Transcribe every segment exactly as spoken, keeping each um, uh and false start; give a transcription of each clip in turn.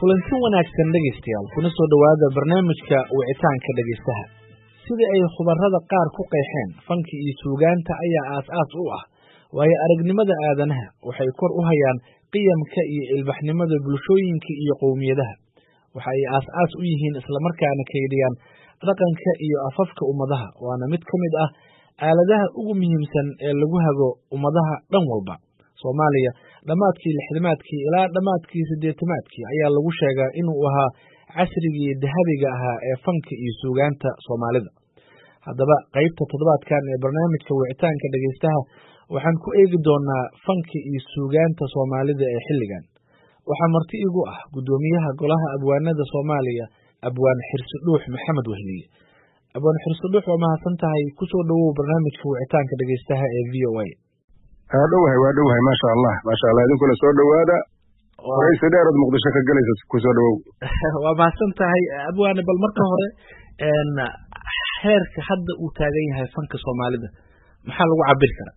kulanti wanaagsan dhegeystayaal kuna soo dhawaada barnaamijka wicitaanka dhegeystaha. Sida ay khubarada qaar ku qeexeen, fanka iyo suugaanta ayaa aas-aas u ah waayo aragnimada aadanaha, waxay kor u hayaan qiyamka iyo ilbaxnimada bulshooyinka iyo qowmiyadaha. Waxa ay aas-aas u yihiin isla markaana kaydiyaan dhaqanka iyo afafka ummadaha, waana mid ka mid ah aaladaha ugu muhiimsan ee lagu hago ummadaha dhan walba. Soomaaliya dhamaadkii lixdamaadkii ilaa dhamaadkii siddeetamaadkii ayaa lagu sheegaa inuu ahaa casrigii dahabiga ahaa ee fanka iyo suugaanta Soomaalida. Haddaba qaybta toddobaadkan ee barnaamijka wicitaanka dhegeystaha waxaan ku eegi doonaa fanka iyo suugaanta Soomaalida ee xilligan. Waxaa marti igu ah gudoomiyaha Golaha Abwaanada Soomaaliya, Abwaan Xirsi Dhuux Maxamed Wehliye. Abwaan Xirsi Dhuux, waa mahadsan tahay, ku soo dhawow barnaamijka wicitaanka dhegeystaha ee V O A. Hadhowahay waa dhowahay maasha Allah maasha Allah idinkuna soo dhawaada waraysi dheerad Muqdisho ka galaysa ku soo dhawow. Waa mahadsan tahay abwaane, bal marka hore een heerka hadda uu taagan yahay fanka Soomaalida maxaa lagu cabir karaa?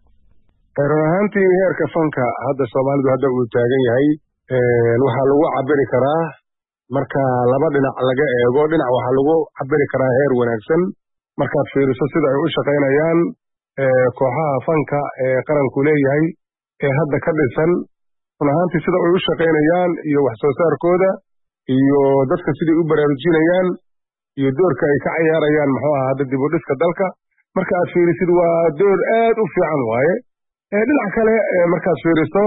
Run ahaantii heerka fanka hadda Soomaalidu hadda uu taagan yahay een waxaa lagu cabiri karaa marka laba dhinac laga eego. Dhinac waxaa lagu cabiri karaa heer wanaagsan markaad fiiriso sida ay u shaqaynayaan kooxaha fanka ee qaranku leeyahay ee hadda ka dhisan. run ahaantii sida ay u shaqaynayaan iyo wax soo saarkooda iyo dadka sidai u baraarujinayaan iyo doorka ay ka ciyaarayaan muxuu ahaa hadda dib u dhiska dalka marka aad fiirisid waa door aad u fiican waaye. dhinac kale markaad fiiriso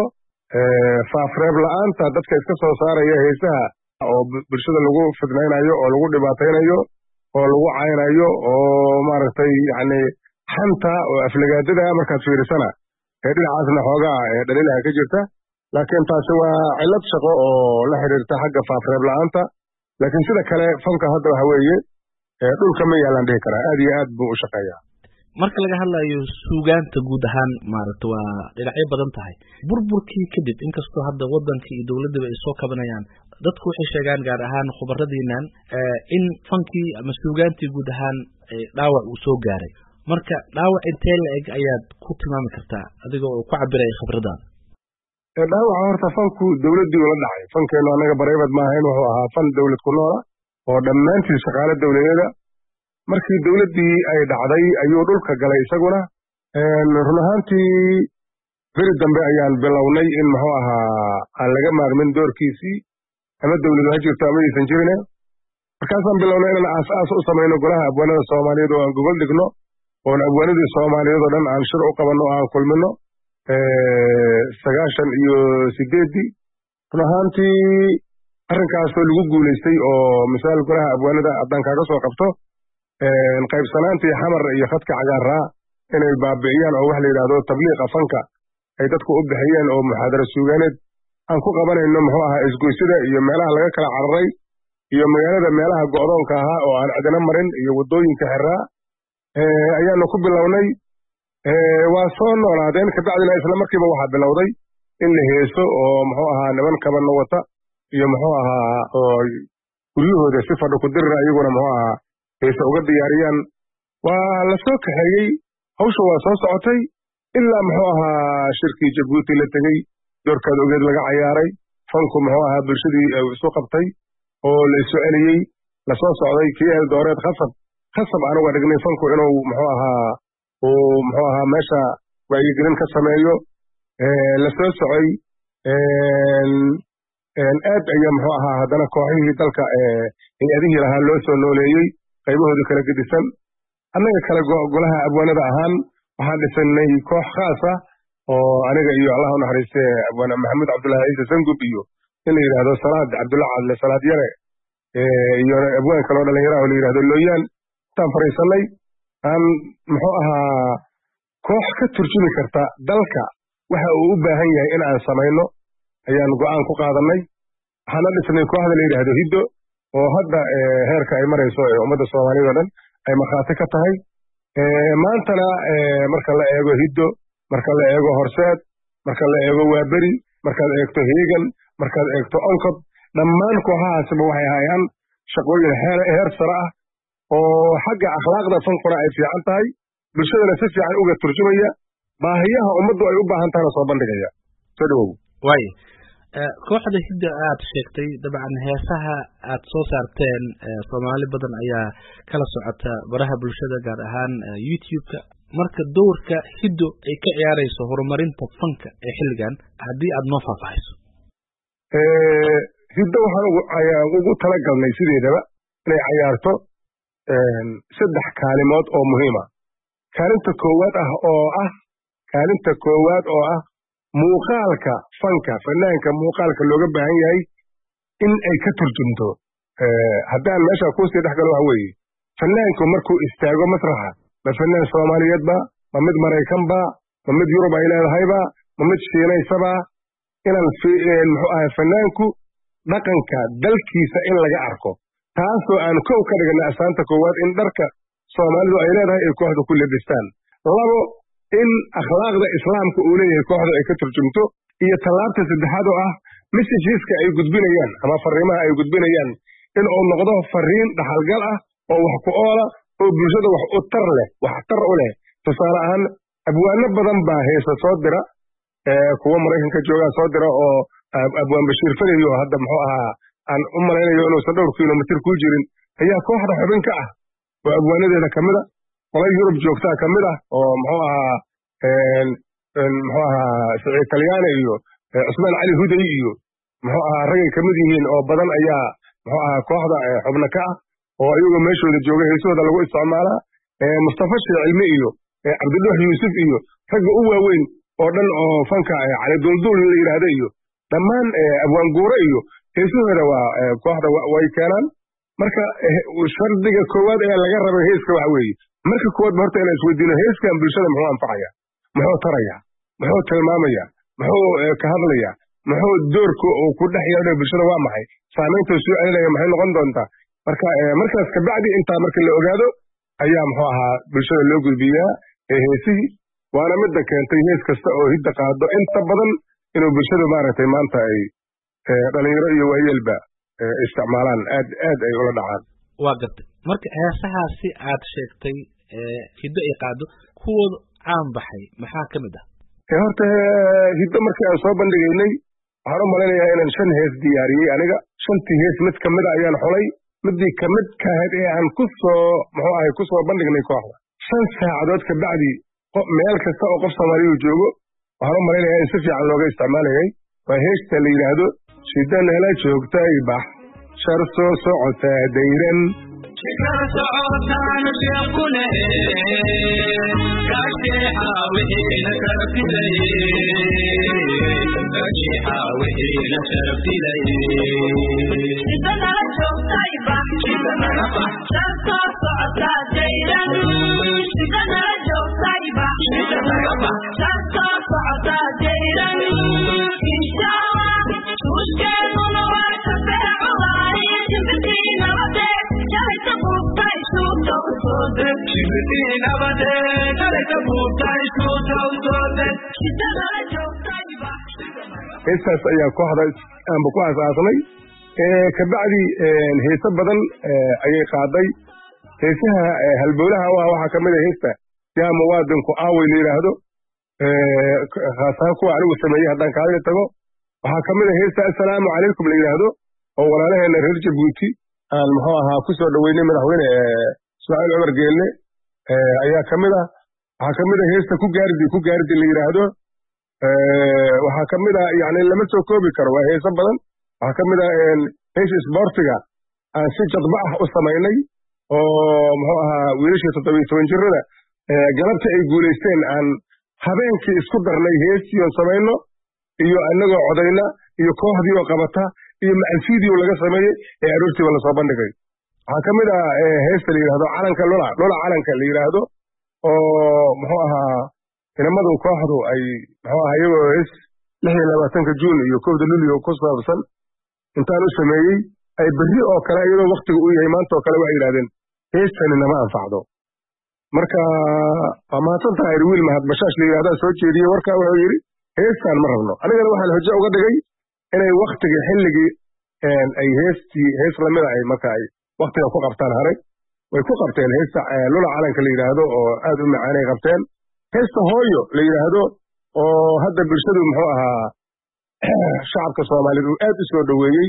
faafreeb la-aanta dadka iska soo saaraya heesaha oo bulshada lagu fidnaynayo oo lagu dhibaataynayo oo lagu caynayo oo maaragtay yacni xanta oo aflagaadada markaad fiirisana ee dhinacaasna xoogaa ee dhaliilaha ka jirta, laakiin taasi waa cillad shaqo oo la xiriirta xagga faafreeb la-aanta. laakiin sida kale fanka hadda waxa weeye dhulka ma yaalaan dhihi karaa, aad iyo aad buu u shaqeeyaa. Marka laga hadlayo suugaanta guud ahaan maaragta waa dhinacyo badan tahay. Burburkii kadib, inkastoo hadda waddanka iyo dowladaba ay soo kabanayaan, dadku waxay sheegaan gaar ahaan khubaradiinan in fankii ama suugaantii guud ahaan dhaawac uu soo gaaray. Marka dhaawac intee la eg ayaad ku tilmaami kartaa adiga oo ku cabiraya khibradaada? dhaawaca horta fanku dowladdii ula dhacay. fankeenu annaga bareebad maahayn, wuxuu ahaa fan dowlad ku noola oo dhammaantii shaqaale dowladeeda. markii dowladdii ay dhacday ayuu dhulka galay isaguna. run ahaantii beri dambe ayaan bilownay in muxuu ahaa aan laga maarmin doorkiisii, ama dowladu ha jirto ama aysan jirine. markaasaan bilownay inaan aas-aas u samayno Golaha Abwaanada Soomaaliyeed oo aan gogol dhigno oon abwaanadii Soomaaliyeed oo dhan aan shir u qabanno oo aan kulmino sagaashan iyo sideeddii. run ahaantii arrinkaasoo lagu guulaystay oo misaal Golaha Abwaanada haddaan kaaga soo qabto qaybsanaantii xamar iyo khadka cagaaraa inay baabi'iyaan oo wax la yidhaahdo tabliiqa fanka ay dadku u bixiyeen oo muxaadara suugaaneed aan ku qabanayno muxuu ahaa isgoysada iyo meelaha laga kala cararay iyo magaalada meelaha go'doonka ahaa oo aan cidina marin iyo waddooyinka xiraa ayaanu ku bilownay. waa soo noolaadeen kabacdina isla markiiba waxaa bilowday in la heeso oo muxuu ahaa niman kabano wata iyo muxuu ahaa oo guryahooda si fadho ku dirira iyaguna muxuu ahaa heese uga diyaariyaan. waa la soo kaxeeyey, hawsha waa soo socotay ilaa muxuu ahaa shirkii Jabuuti la tegey, doorkaad ogeed laga cayaaray, fanku muxuu ahaa bulshadii isu qabtay oo la isu celiyey, la soo socday kii Eldooreed khasab khasab aan uga dhignay fanku inuu muxuu ahaa uu muxuu ahaa meesha wacyigelin ka sameeyo. la soo socay aad ayaa muxuu ahaa haddana kooxihii dalka hay-adihii lahaa loo soo nooleeyey qaybahooda kala gedisan. annaga kale Golaha Abwaanada ahaan waxaan dhisanay koox khaas ah oo aniga iyo Allah u naxariistay Abwaan Maxamed Cabdullaahi Ciise Sangub iyo in la yidhaahdo Salaad Cabdulla Cadle Salaad Yare iyo abwaan kale oo dhalinyaro oo la yidhaahdo Looyaan. intaan fariisanay aan muxuu ahaa koox ka turjumi karta dalka waxa uu u baahan yahay in aan samayno ayaan go'aan ku qaadanay. waxaana dhisnay kooxda la yidhaahdo Hiddo oo hadda heerka ay marayso ee ummadda Soomaaliyeed oo dhan ay markhaati ka tahay. maantana marka la eego Hiddo, marka la eego Horseed, marka la eego Waaberi, markaad eegto Heegan, markaad eegto Onkod, dhammaan kooxahaasiba waxay hayaan shaqooyin heer sare ah oo xagga akhlaaqda fankuna ay fiican tahay, bulshadana si fiican uga turjumaya baahiyaha ummaddu ay u baahan tahayna soo bandhigaya. soo dhawow. waaye kooxda hidda aad sheegtay dabcan heesaha aad soo saarteen soomaali badan ayaa kala socota baraha bulshada gaar ahaan youtube-ka marka dowrka hiddo ay ka ciyaarayso horumarinta fanka ee xilligan haddii aad noo faahfaahiso. hiddo waxaan ayaan ugu talagalnay sideedaba inay cayaarto saddex kaalimood oo muhiima. kaalinta koowaad ah oo ah kaalinta koowaad oo ah muuqaalka fanka fanaanka muuqaalka looga baahan yahay in ay ka turjumto. haddaan meesha kuusii dhex galo waxa weeye fanaanku markuu istaago masraxa ma fanaan soomaaliyeed ba ma mid maraykan ba ma mid yurub ay leedahayba ma mid shiinaysaba inaan muxuu ahay fanaanku dhaqanka dalkiisa in laga arko taasoo aan kow ka dhigana asaanta koowaad in dharka soomaalidu ay leedahay ay kooxda ku lebistaan. labo in akhlaaqda islaamka uu leeyahay kooxda ay ka turjumto. iyo tallaabta saddexaad oo ah messageska ay gudbinayaan ama fariimaha ay gudbinayaan in uu noqdo fariin dhaxalgal ah oo wax ku oola oo bulshada wax u tar leh wax tar u leh. tusaale ahaan abwaano badan baa heesa soo dira kuwa maraykanka joogaa soo dira oo abwaan bashiir farayo hadda muxuu ahaa aan u malaynayo inuusan dhowr kilomitir ku jirin ayaa kooxda xubin ka ah oo abwaanadeeda ka mid a qolay yurub joogtaa ka mid ah oo muxuu ahaa muxuu ahaa siciid talyaane iyo cusmaan cali huday iyo muxuu ahaa ragay ka mid yihiin oo badan ayaa muxuu ahaa kooxda xubno ka ah oo iyagoo meeshooda jooga heesahooda lagu isticmaalaa. mustafa sheekh cilmi iyo cabdiluux yuusuf iyo ragga u waaweyn oo dhan oo fanka cali dulduul la yidhaahda iyo dhammaan abwaan guure iyo heesahooda waa kooxda way keenaan. marka shardiga koowaad ee laga rabo heeska waxa weeye marka koowaad horta inaan isweydiino heeskan bulshada muxuu anfacaya muxuu taraya muxuu tilmaamaya muxuu ka hadlaya muxuu doorka uu ku dhex yeelay bulshada waa maxay saamaynta soo celinaya maxay noqon doontaa. marka markaas ka bacdi intaa marka la ogaado ayaa muxuu ahaa bulshada loo gudbiyaa heesihii waana midda keentay hees kasta oo hidda qaado inta badan inuu bulshada maaragtay maanta ay dhalinyaro iyo waayeelba isticmaalaan aad aad ay ula dhacaan. waa gartay marka heesahaasi aad sheegtay hiddo ay qaado kuwooda caan baxay maxaa ka mid ah? horta hiddo markii aan soo bandhigaynay waxaan u malaynayaa inaan shan hees diyaariyey aniga shantii hees mid ka mid a ayaan xulay midii ka mid kahayd ee aan ku soo muxuu ahay ku soo bandhignay kooxda shan saacadood ka bacdi meel kasta oo qof soomaaliyu joogo waxaan u malaynayaa in si fiican looga isticmaalayay. waa heesta la yidhaahdo shida nala joogtay bax shar soo socotaa dayran heestaas ayaa kooxda aanba ku aasaasnay. kabacdi heese badan ayay qaaday. heesaha halbowlaha u ah waxaa ka mid a heesta yaa muwaadinku aawey la yidhaahdo khaasahaan kuwa anigu sameeyey haddaan kaadida tago waxaa ka mid a heesta assalaamu calaykum la yidhaahdo oo walaalaheena reer jabuuti aan muxuu ahaa ku soo dhoweynay madaxweyne ismaaciil cumar geelle ayaa ka mid ah. waxaa ka mid a heesta ku gaaridi ku gaaridi la yidhaahdo waxaa ka mid a yani lama soo koobi karo waa heeso badan. waxaa ka mid a heesa isboortiga aan si jadba ah u samaynay oo muxuu ahaa wiilashii toddobiyo toban jirada galabta ay guulaysteen aan habeenkii isku darnay heestii oon samayno iyo anagoo codayna iyo kooxdii oo qabata iyo macalfiidii oo laga sameeyey ee aroortiiba lasoo bandhigay. waxaa ka mid ah heesta la yidhahdo calanka lula lula calanka la yidhaahdo oo muxuu ahaa inamadu kooxdu ay muxuu ahaa iyagoo hees lix iyo labaatanka juun iyo kowda luliyo ku saabsan intaan u sameeyey ay berri oo kale iyadoo waktiga u yahay maanta oo kale waxay yidhahdeen heestani nama anfacdo. marka waa mahadsan tahay wiil mahad bashaash la yidhahdaa soo jeediyey warkaa wuxuu yidhi heestaan ma rabno anigana waxaan hojo uga dhigay inay waktigii xilligii ay heestii hees lamida ay marka ay waktiga ku qabtaan haray way ku qabteen heesta lula calanka la yidhaahdo oo aad u macaanay qabteen. heesta hooyo la yidhaahdo oo hadda bulshadu muxuu ahaa shacabka Soomaaliyeed uu aad u soo dhaweeyey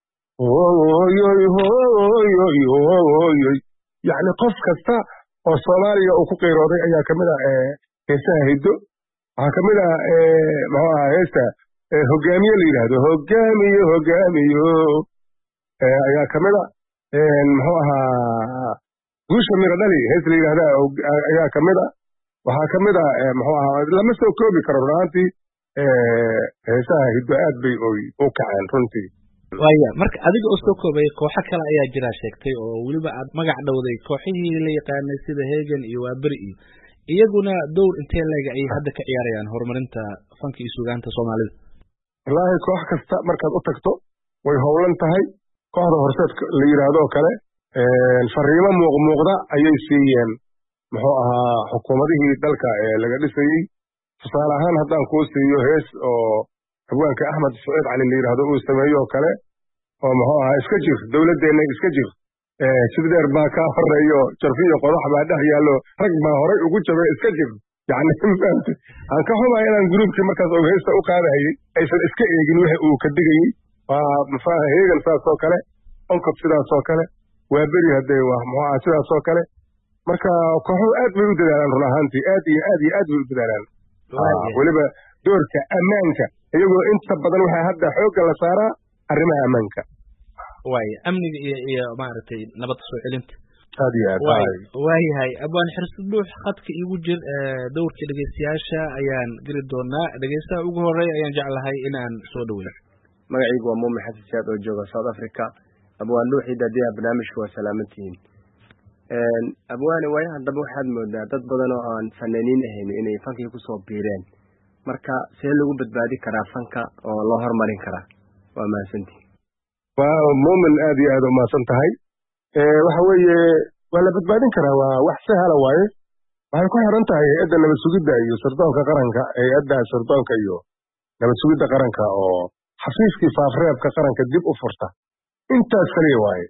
hooyoy hooyoy hooyoy yani qof kasta oo Soomaaliya uu ku qeyrooday ayaa kamid ah heesaha hiddo waxaa kamid ah muxuu ahaa heesta hogaamiye la yidhaahdo hogaamiye hogaamiyo ayaa kamid ah muxuu ahaa guusha miro dhali hees la yidhahda ayaa kamid ah waxaa kamid ah muxuu ahaa lama soo koobi karo runaantii heesaha hiddo aad bay u kaceen runtii waaya marka adiga oo soo koobay kooxo kale ayaa jira sheegtay oo weliba aad magac dhowday kooxihii la yaqaanay sida Heegan iyo Waaberi iyo iyaguna dowr intee leeg ay hadda ka ciyaarayaan horumarinta fanka iyo suugaanta Soomaalida wallaahi koox kasta markaad u tagto way howlan tahay kooxda horseed la yiraahdo kale fariimo muuqmuuqda ayay siiyeen muxuu ahaa xukuumadihii dalka ee laga dhisayey tusaale ahaan haddaan kuu siiyo hees oo abwaanka Axmed Saciid Cali la yiraahdo uu sameeyo kale oo muxuu ahaa iska jir dawladdeena iska jir ee siddeer baa ka horeeyo jarfiyo qodax baa dhex yaallo rag baa horay ugu jabay iska jir yani maanta aan ka xumahay inaan gruubkii markaas oo heesta u qaadayay aysan iska eegin waxa uu ka digayay waa mafaa Heegan saas oo kale onkod sidaas oo kale Waaberi hadee waa muxuu ahaa sidaas oo kale marka kooxo aad bay u dadaalaan run ahaantii aad iyo aad iyo aad bay u dadaalaan weliba doorka ammaanka iyagoo inta badan waxaa hadda xoogga la saaraa arrimaha ammaanka waaya amniga iyo iyo maaragtay nabad soo celinta aad iyo aad waayahay abaan xirsid buux khadka igu jir dowrka dhegeystayaasha ayaan geli doonaa dhegeystaha ugu horeeya ayaan jeclahay inaan soo dhaweeyo magacaygu waa Muumin Xasan Siyaad oo jooga South Africa abwaan luuxii daadiyaha barnaamijka waa salaamantihiin abwaane waaya haddaba waxaad moodaa dad badan oo aan fanaaniin ahayn inay fankii kusoo biireen marka see lagu badbaadi karaa fanka oo loo horumarin karaa waa mahadsantihin waa Muumin aad iyo aad u mahadsan tahay waxa weeye waa la badbaadin karaa waa wax sahla waaye waxay ku xiran tahay hay'adda nabad sugidda iyo sirdoonka qaranka hay'adda sirdoonka iyo nabad sugidda qaranka oo xafiiskii faafreebka qaranka dib u furta intaas kaliya waaye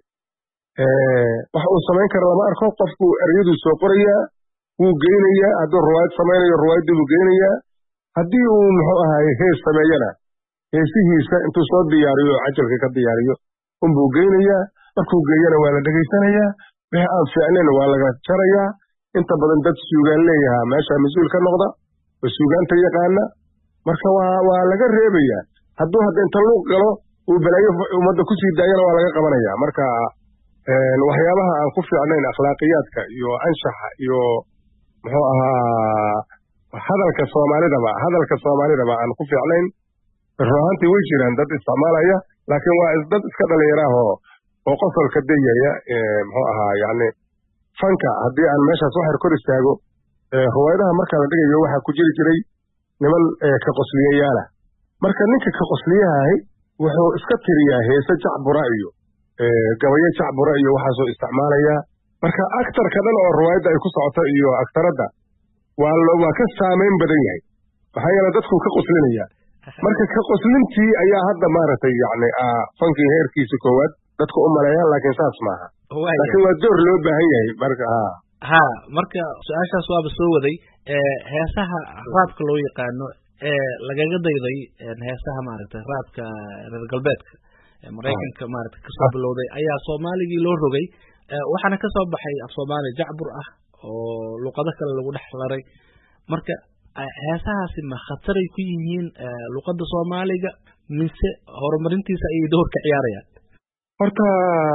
waxa uu samayn kara lama arko qofku ereyadu soo qorayaa wuu geynayaa hadduu ruwaayad samaynayo ruwaayaddii buu geynayaa haddii uu muxuu ahaay hees sameeyana heesihiisa intuu soo diyaariyo cajalka ka diyaariyo unbuu geynayaa markuu geeyana waa la dhegaysanayaa wixii aan fiicnayn waa laga jarayaa inta badan dad suugaan leeyahaa meesha mas-uul ka noqda oo suugaanta yaqaana marka waa waa laga reebayaa hadduu hadda inta luuq galo uu balaayo ummadda kusii daayana waa laga qabanayaa marka waxyaabaha aan ku fiicnayn akhlaaqiyaadka iyo anshaxa iyo muxuu ahaa hadalka Soomaalidaba hadalka Soomaalidaba aan ku fiicnayn ruuxantii way jiraan dad isticmaalaya laakiin waa dad iska dhalinyaraah oo oo qosolka dayaya muxuu ahaa yani fanka haddii aan meeshaas waxar kor istaago ruwaayadaha marka la dhigayo waxaa ku jiri jiray niman ka qosliyayaala marka ninka ka qosliyahay wuxuu iska tiriyaa heese jacbura iyo gabayo jacbura iyo waxaasoo isticmaalaya marka aktarka dhan oo ruwaayadda ay ku socoto iyo aktaradda waa waa ka saameyn badan yahay maxaa yeele dadku ka qoslinaya marka ka qoslintii ayaa hadda maaragtay yani fankii heerkiisa koowaad dadku u maleeyaan laakiin saas maaha laakiin waa door loo baahan yahay marka ha ha marka su-aashaas waaba soo waday heesaha raabka loo yaqaano ee lagaga dayday heesaha maaragtay raabka reer galbeedka maraykanka maaragtay kasoo bilowday ayaa soomaaligii loo rogay waxaana kasoo baxay af soomaali jacbur ah oo luqado kale lagu dhex laray marka heesahaasi ma khataray ku yihiin luqadda Soomaaliga mise horumarintiisa ay door ka ciyaarayaan horta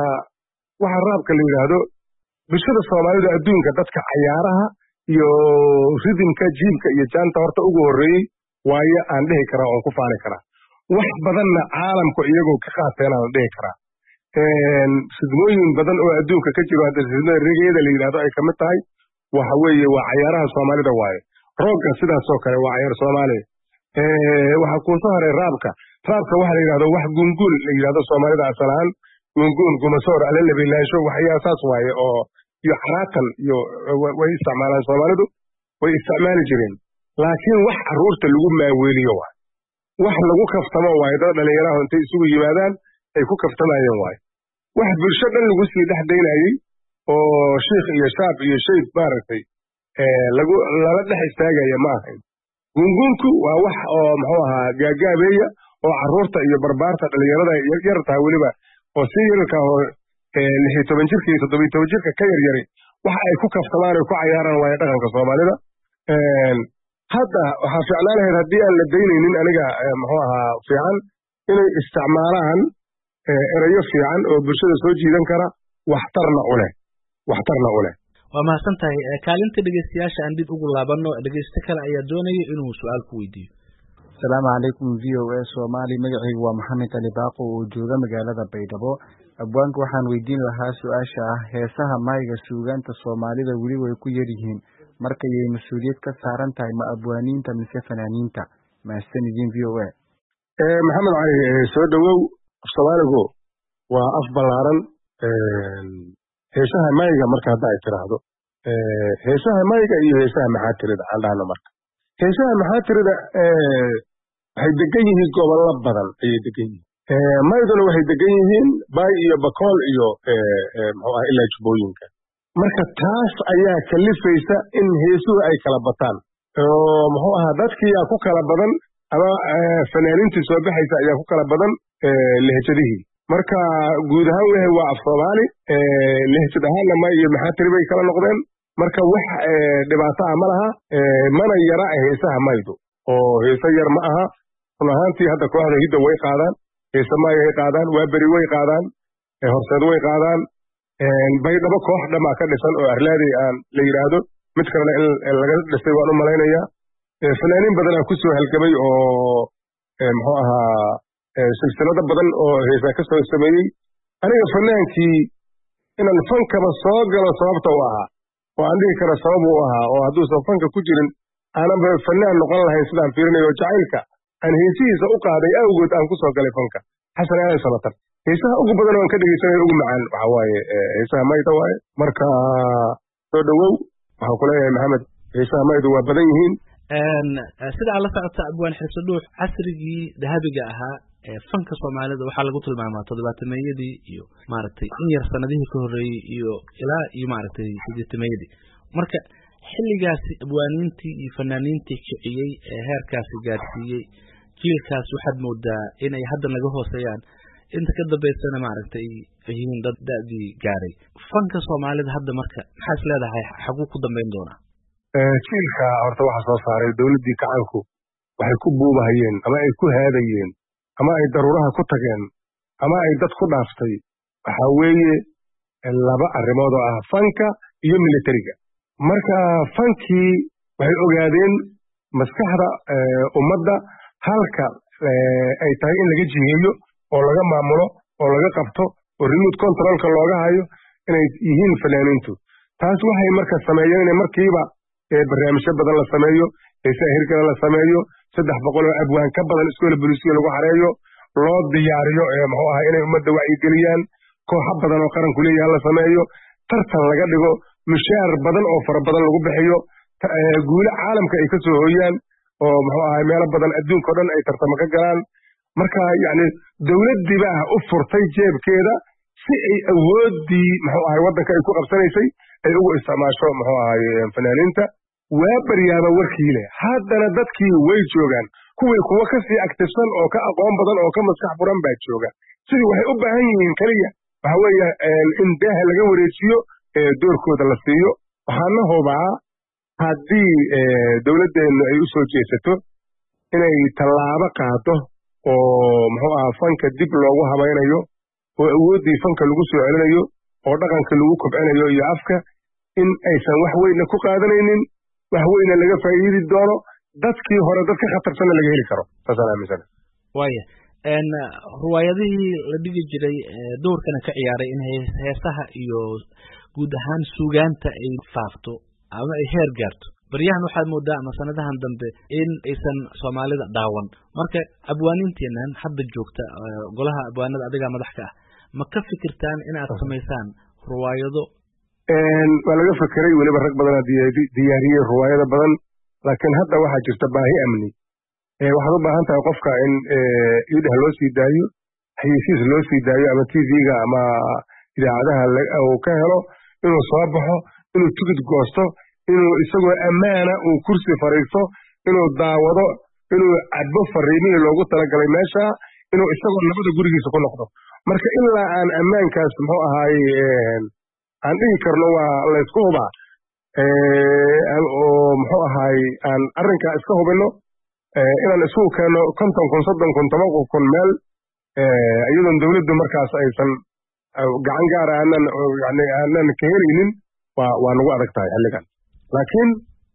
waxa raabka la yiraahdo bulshada Soomaalida adduunka dadka ciyaaraha iyo ridimka jiilka iyo jaanta horta ugu horeeyay waaye aan dhihi karaa oo ku faani karaa wax badanna caalamku iyagoo ka qaateen aan dhihi karaa een sidooyin badan oo adduunka ka jiro hadda sidoo rigeeda la yiraahdo ay kamid tahay waxa weeye waa ciyaaraha Soomaalida waaye roogga sidaas oo kale waa ciyaar Soomaali ee waxa ku soo haray raabka raabka waxa la yiraahdo wax gungun la yiraahdo Soomaalida asalaan gungun gumasoor ala la bilaasho waxyaa saas waaye oo iyo xaraatan iyo way isticmaalaan Soomaalidu way isticmaali jireen laakiin wax caruurta lagu maaweeliyo waa wax lagu kaftamo waaye dad dhalinyarada intay isugu yimaadaan ay ku kaftamayeen waaye wax bulshada lagu sii dhaxdaynayay oo sheekh iyo shaab iyo shayd baartay ee lagu lala dhex istaagaya ma ahayn gungunku waa wax oo muxuu ahaa gaagaabeeya oo carruurta iyo barbaarta dhalinyarada yar tahay weliba oo si yarka oo lix iyo toban jirka iyo toddoba iyo toban jirka ka yar yari waxa ay ku kaftamaan oo ku cayaaraan waaye dhaqanka Soomaalida hadda waxa fiicnaan lahayd haddii aan la daynaynin aniga muxuu ahaa fiican inay isticmaalaan erayo fiican oo bulshada soo jiidan kara waxtarna u leh waxtarna u leh waa mahadsantahay kaalinta dhegeystayaasha aan dib ugu laabano dhegeyste kale ayaa doonaya inuu su'aal ku weydiiyo asalaamu calaykum v o a Soomaali magacaygu waa Maxamed Ali Baaqo oo jooga magaalada Baydhabo abwaanka waxaan weydiin lahaa su'aasha ah heesaha mayga suugaanta Soomaalida weli way ku yar yihiin marka ay mas'uuliyad ka saaran tahay ma abwaaniinta mise fanaaniinta mahadsanidin v o a ee Maxamed Ali soo dhawow Soomaaligu waa af balaaran heesaha mayga marka hadda ay tiraahdo heesaha mayga iyo heesaha maxaatirida aan dhahno marka heesaha maxaatirida waxay degan yihiin gobollo badan ayay degan yihiin mayduna waxay degan yihiin bay iyo bakool iyo muxuu ah ilaa jubbooyinka marka taas ayaa kalifaysa in heesuhu ay kala bataan oo muxuu ahaa dadkii yaa ku kala badan ama fanaaniintii soo baxaysa ayaa ku kala badan lehjadihii marka guud ahaan wehe waa af Soomaali lehjad ahaanna may iyo maxaatiri bay kala noqdeen marka wax dhibaato ah ma laha mana yara heesaha maydu oo heesa yar ma aha run ahaantii hadda kooxda hidda way qaadaan heesa may ay qaadaan waa beri way qaadaan horseed way qaadaan Baydhabo koox dhama ka dhisan oo arlaadi aan la yiraahdo mid kale in laga dhisay waan u malaynayaa fanaaniin badan ku soo halgamay oo muxuu ahaa silsilado badan oo heesa ka soo sameeyay aniga fanaankii inaan fankaba soo galo sababta u ahaa oo aan dhihi karo sabab u ahaa oo hadduusan fanka ku jirin aanan fanaan noqon lahayn sidaan fiirinayo jacaylka aan heesihiisa u qaaday awgood aan ku soo galay fanka xasan aadan samatar heesaha ugu badan oo aan ka dhegeysanay ugu macaan waxa waaye heesaha mayda waaye marka soo dhawow waxaan ku leeyahay maxamed heesaha maydu waa badan yihiin sida aan la socota abwaan xiso dhuux casrigii dahabiga ahaa ee fanka Soomaalida waxa lagu tilmaamaa toddobaatameeyadii iyo maaragtay in yar sanadihii ka horeeyay iyo ilaa iyo maaragtay siddeetameeyadii marka xilligaasi abwaaniintii iyo fanaaniintii kiciyay ee heerkaasi gaarsiiyay jiilkaas waxaad moodaa inay hadda naga hooseeyaan inta ka dambeysana maaragtay yihiin dad da'dii gaaray fanka Soomaalida hadda marka maxaa is leedahay xaguu ku dambeyn doonaa jiilka horta waxa soo saaray dawladdii kacanku waxay ku buubahayeen ama ay ku haadayeen ama ay daruuraha ku tageen ama ay dad ku dhaaftay waxa weeye laba arrimood oo ah fanka iyo militariga marka fankii waxay ogaadeen maskaxda ummadda halka ay tahay in laga jiheeyo oo laga maamulo oo laga qabto oo remote controlka looga hayo inay yihiin fanaaniintu taas waxay marka sameeyeen inay markiiba barnaamijyo badan la sameeyo heesaha hirgala la sameeyo saddex boqol oo abwaan ka badan iskoola bulisiga lagu xareeyo loo diyaariyo muxuu ahaa inay ummadda wacyigeliyaan kooxo badan oo qaranku leeyahay la sameeyo tartan laga dhigo mushaar badan oo fara badan lagu bixiyo guulo caalamka ay ka soo hooyaan oo muxuu ahaa meelo badan adduunka oo dhan ay tartamo ka galaan marka yacni dawladdii baa u furtay jeebkeeda si ay awooddii muxuu ahay waddanka ay ku qabsanaysay ay ugu isticmaasho muxuu ahay fanaaniinta waa baryaaba warkii leh haddana dadkii way joogaan kuwii kuwa ka sii aktifsan oo ka aqoon badan oo ka maskax furan baa jooga sidii waxay u baahan yihiin keliya waxa weeye in daaha laga wareejiyo doorkooda la siiyo waxaana hubaa haddii dawladdeennu ay u soo jeesato inay tallaabo qaado oo muxuu ahaa fanka dib loogu habaynayo oo awooddii fanka lagu soo celinayo oo dhaqanka lagu kobcinayo iyo afka in aysan wax weyna ku qaadanaynin wax weyna laga faa'iidi doono dadkii hore dad ka khatarsanna laga heli karo saasaan aaminsana waaya ruwaayadihii la dhigi jiray doorkana ka ciyaaray in heesaha iyo guud ahaan suugaanta ay faafto ama ay heer gaarto baryahan waxaad moodaa ama sanadahan dambe in aysan Soomaalida daawan marka abwaaniinteenan hadda joogta golaha abwaanada adiga madaxka ah ma ka fikirtaan inaad samaysaan ruwaayado waa laga fikiray weliba rag badan diyaariyey ruwaayada badan laakiin hadda waxaa jirta baahi amni waxaad u baahan tahay qofka in idhah loo sii daayo xayeysiis loo sii daayo ama t v-ga ama idaacadaha uu ka helo inuu soo baxo inuu tigid goosto inuu isagoo ammaana uu kursi fariisto inuu daawado inuu cadbo fariimihii loogu talagalay meesha inuu isagoo nabada gurigiisa ku noqdo marka ilaa aan ammaankaas muxuu ahaaye aan dhihi karno waa laysku hubaa oo muxuu ahaaye aan arrinkaa iska hubino inaan isugu keeno konton kun soddon kun toban kun meel iyadoon dawladdu markaas aysan gacan gaara aanan yani aanan ka helaynin waa waa nagu adag tahay xilligan laakiin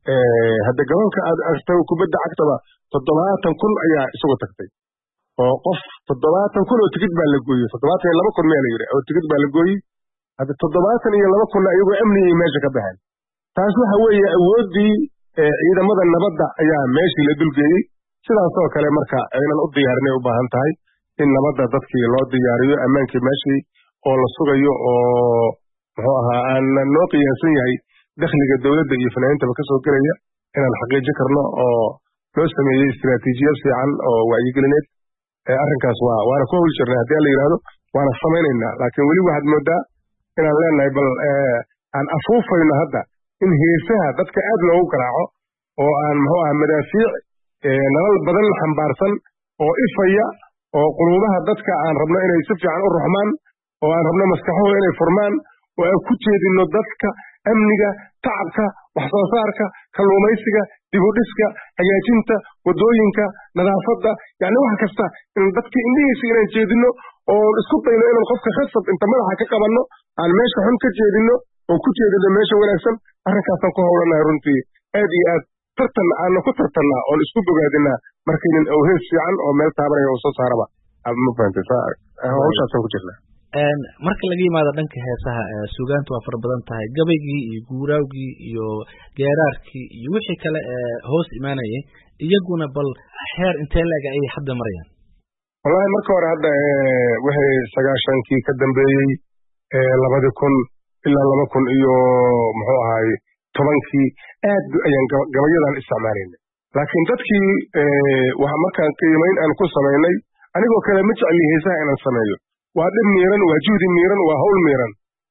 hadda garoonka aad aragtay kubadda cagtaba toddobaatan kun ayaa isugu tagtay oo qof toddobaatan kun oo tigid baa la gooyey toddobaatan iyo laba kun meel yiri oo tigid baa la gooyey hadda toddobaatan iyo laba kun ayagoo amnigii meesha ka baxeen taas waxa weeye awooddii ciidamada nabadda ayaa meeshii la dulgeeyey sidaasoo kale marka aynan u diyaarinay u baahan tahay in nabadda dadkii loo diyaariyo ammaankii meeshii oo la sugayo oo muxuu ahaa aan noo qiyaasan yahay dakhliga dawladda iyo fanaaniintaba ka soo gelaya inaan xaqiijin karno oo loo sameeyey istiraatiijiyad fiican oo wacyigelineed arrinkaas waa waana ku hawli jirnay haddii la yidhaahdo waana samaynaynaa laakiin weli waxaad moodaa inaan leenahay bal aan afuufayno hadda in heesaha dadka aad loogu garaaco oo aan muxuu aha madaafiic nalal badan xambaarsan oo ifaya oo quluubaha dadka aan rabno inay si fiican u ruxmaan oo aan rabno maskaxahooda inay furmaan oo aan ku jeedino dadka amniga tacabka wax soo saarka kalluumaysiga dib u dhiska hagaajinta wadooyinka nadaafadda yani wax kasta in dadka indhihiisa inaan jeedino oo isku dayno inaan qofka khasab inta madaxa ka qabanno aan meesha xun ka jeedino oo ku jeedino meesha wanaagsan arrinkaasaan ku howlanahay runtii aad iyo aad tartan aana ku tartannaa oon isku bogaadinaa markaynan awhees fiican oo meel taabanaya oo soo saaraba ma fahantay hawshaasaan ku jirnaa marka laga yimaado dhanka heesaha suugaantu waa fara badan tahay gabaygii iyo guuraawgii iyo geeraarkii iyo wixii kale ee hoos imaanayay iyaguna bal xeer intee la-eg ayay hadda marayaan wallahi marka hore hadda wixii sagaashankii ka dambeeyey labadii kun ilaa laba kun iyo muxuu ahaaye tobankii aad ayaan gabayadan isticmaalayna laakiin dadkii waxa markaan qiimayn aan ku samaynay anigoo kale ma jecli heesaha inaan sameeyo waa dhib miiran waa juhdi miiran waa hawl miiran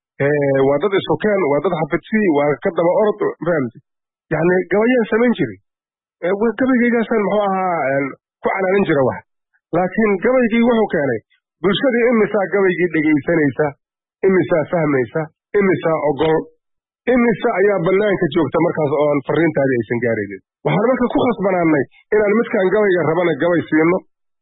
waa dad isukeen waa dad xafidsi waa ka daba orod fahamti yani gabayaan samayn jiri gabaygaygaasaan muxuu ahaa ku canaanin jira wax laakiin gabaygii wuxuu keenay bulshadii imisaa gabaygii dhegaysanaysa imisaa fahmaysa imisaa ogol imisa ayaa banaanka joogta markaas oo aan fariintaadii aysan gaaraynin waxaan marka ku khasbanaanay inaan midkaan gabayga rabana gabay siino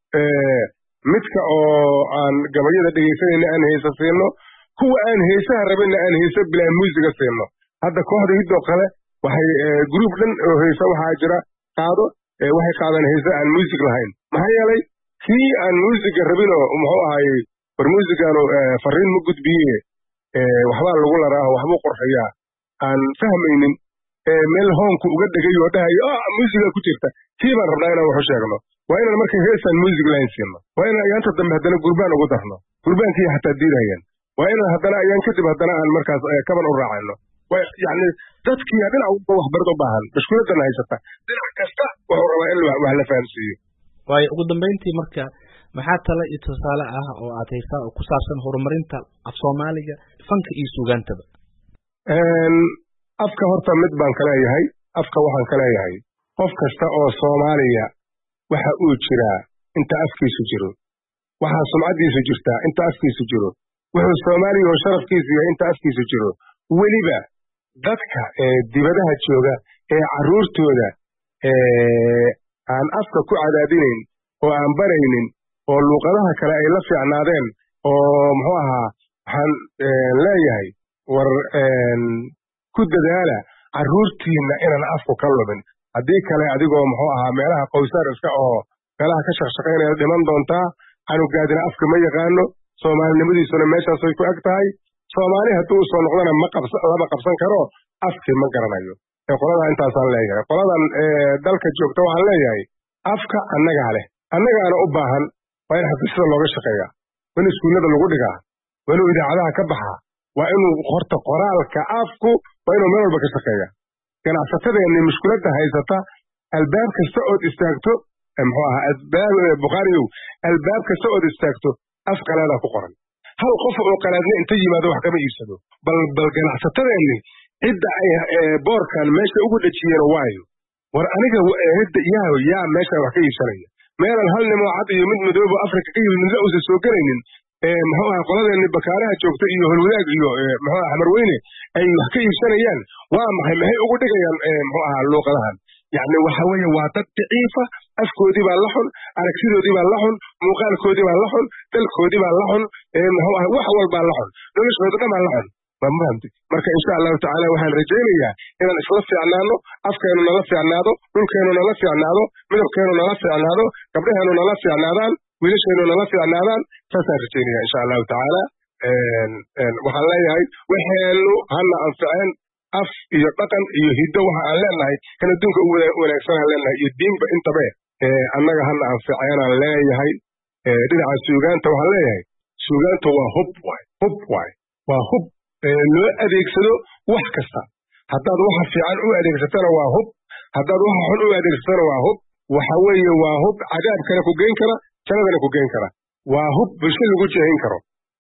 midka oo aan gabayada dhegaysanayna aan heesa siino kuwa aan heesaha rabinna aan heesa bilaa muusiga siino hadda kooxda hiddoo kale waxay gruub dhan oo heesa waxaa jira qaado waxay qaadaan heesa aan muusig lahayn maxaa yeelay kii aan muusiga rabinoo muxuu ahaaye war muusigaanu fariin ma gudbiye waxbaa lagu laraaho waxbuu qorxiyaa aan fahmaynin meel hoonku uga dhegay oo dhahayo muusiga ku jirta kii baan rabnaa inaan waxu sheegno waa inaan marka heesaan muusig lahayn siino waa inaan ayaanta dambe haddana gurbaan ugu darno gurbaankii xataa diidayaan waa inaan haddana ayaan kadib haddana aan markaas kaban u raacayno yani dadkii dhinac walba waxbarid u baahan mashkuuladana haysata dhinac kasta wuxuu rabaa in wax la fahamsiiyo waayo ugu dambayntii marka maxaa tala iyo tusaale ah oo aad haysaa oo ku saabsan horumarinta af soomaaliga fanka iyo suugaantaba afka horta mid baan ka leeyahay afka waxaan ka leeyahay qof kasta oo soomaaliya waxa uu jiraa inta afkiisu jiro waxaa sumcaddiisu jirtaa inta afkiisu jiro wuxuu soomaaliya oo sharafkiisu yahay inta afkiisu jiro weliba dadka dibadaha jooga ee carruurtooda aan afka ku cadaadinayn oo aan baraynin oo luuqadaha kale ay la fiicnaadeen oo muxuu ahaa waxaan leeyahay war ku dadaala carruurtiinna inaan afku ka lubin haddii kale adigoo muxuu ahaa meelaha qowsaar iska oo meelaha ka shaqshaqaynaya dhiman doontaa canugaadina afka ma yaqaano soomaalinimadiisuna meeshaasay ku eg tahay soomaali hadduu usoo noqdana ma lama qabsan karo afkii ma garanayo ee qoladaa intaasaan leeyahay qoladan dalka joogta waxaan leeyahay afka annagaa leh annagaana u baahan waa in xafiisyada looga shaqeeyaa waa in iskuullada lagu dhigaa waa inuu idaacadaha ka baxaa waa inuu horta qoraalka afku waa inuu meel walba ka shaqeeya ganacsatadeenni mushkiladda haysata albaab kasta ood istaagto muxuu ahaa albaab bukhaariyow albaab kasta ood istaagto af qalaadaa ku qoran hal qof oo qalaadna inta yimaado wax kama iibsado bal bal ganacsatadeenni cidda ay boorkan meesha ugu dhejiyeen waayo war aniga hidda iyaha yaa meeshaan wax ka iibsanaya meelan hal nimoo cad iyo mid madoobo afrika ka yimid midla uusan soo gelaynin muxuu aha qoladeeni bakaaraha joogta iyo holwadaag iyo muxuu aha xamarweyne ay wax ka iibsanayaan waa maxay maxay ugu dhigayaan muxuu aha luuqadahan yacni waxa weeye waa dad daciifa afkoodii baa la xun aragtidoodii baa la xun muuqaalkoodii baa la xun dalkoodii baa la xun muxuu aha wax walbaa la xun noloshooda dhan baa la xun waa mahamti marka insha allahu tacaala waxaan rajaynayaa inaan isla fiicnaano afkeenu nala fiicnaado dhulkeenu nala fiicnaado midabkeenu nala fiicnaado gabdhaheenu nala fiicnaadaan wiilasheenu nala fiicnaadaan saasaan rajaynaya insha allahu tacaala waxaan leeyahay waxeenu hana anficeen af iyo dhaqan iyo hiddo waxa aan leenahay kan adduunka u wanaagsanaan leenahay iyo diinba intabe annaga hana anficeenaan leeyahay dhinaca suugaanta waxaan leeyahay suugaanta waa hub waay hub waay waa hub loo adeegsado wax kasta haddaad waxa fiican u adeegsatana waa hub haddaad waxa xun u adeegsatana waa hub waxa weeye waa hub cadaabkana ku geyn kara jannadana ku geyn kara waa hub bulsho lagu jehin karo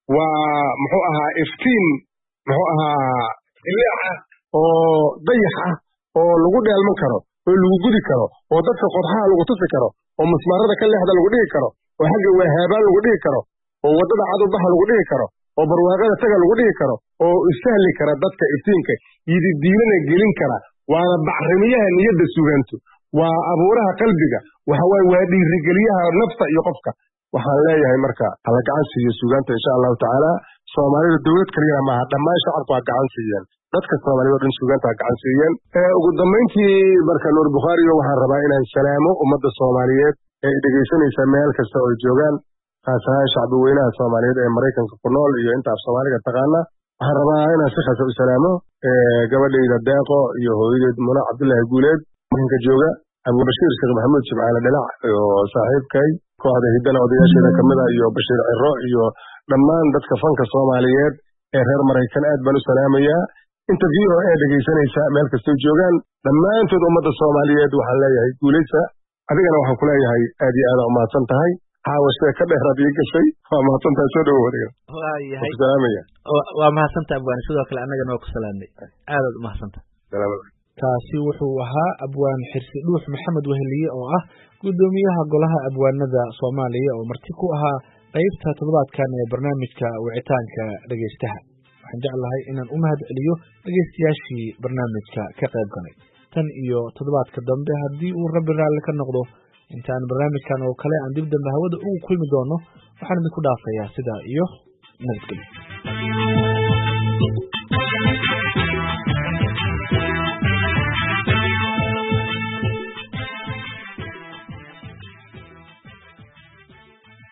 waa muxuu ahaa iftiin muxuu ahaa ilaaca oo dayax ah oo lagu dheelman karo oo lagu gudi karo oo dadka qodxaha lagu tusi karo oo musmaarada ka leexda lagu dhigi karo oo xagga waahaabaan lagu dhigi karo oo waddada cadowbaxa lagu dhigi karo oo barwaaqada taga lagu dhigi karo oo isahli kara dadka iftiinka yididiilana gelin kara waana bacrimiyaha niyadda suugaantu waa abuuraha qalbiga waxa waaye waa dhiirigeliyaha nafta iyo qofka waxaan leeyahay marka hala gacan siiyo suugaanta insha allahu tacaala soomaalida dowlad kaliyana maaha dhammaan shacabku ha gacan siiyeen dadka soomaalida o dhan suugaanta ha gacan siiyeen ugu dambayntii marka nuur bukhaariyo waxaan rabaa inaan salaamo ummadda soomaaliyeed ee dhegaysanaysa meel kasta oo joogaan khaas ahaan shacbi weynaha soomaaliyeed ee maraykanka ku nool iyo inta af soomaaliga taqaana waxaan rabaa inaan si khasa u salaamo gabadhayda deeqo iyo hooyadeed muna cabdullaahi guuleed markanka jooga abubashiir sheekh maxamuud jimcaale dhinac oo saaxiibkay kooxda hiddana odayaasheeda ka mid a iyo bashiir ciro iyo dhammaan dadka fanka soomaaliyeed ee reer maraykan aad baan u salaamayaa inta v o a dhegaysanaysa meel kastoo joogaan dhammaantood ummadda soomaaliyeed waxaan leeyahay guulaysa adigana waxaan ku leeyahay aad iyo aada umahadsan tahay haawashee ka dheeraad ii gashay waa mahadsantahay soo dhawow adiga waayahay salaamaya waa mahadsantaha abwaan sidoo kale annagana waa ku salaamnay aadaad u mahadsantaha salaamada kaasi wuxuu ahaa abwaan xirsi dhuux maxamed weheliye oo ah guddoomiyaha golaha abwaanada soomaaliya oo marti ku ahaa qaybta toddobaadkan ee barnaamijka wicitaanka dhegaystaha waxaan jeclahay inaan u mahad celiyo dhegaystayaashii barnaamijka ka qayb galay tan iyo toddobaadka dambe haddii uu rabbi raalli ka noqdo intaan barnaamijkan oo kale aan dib dambe hawada ugu kulmi doono waxaan idinku dhaafayaa sidaa iyo nabadgelyo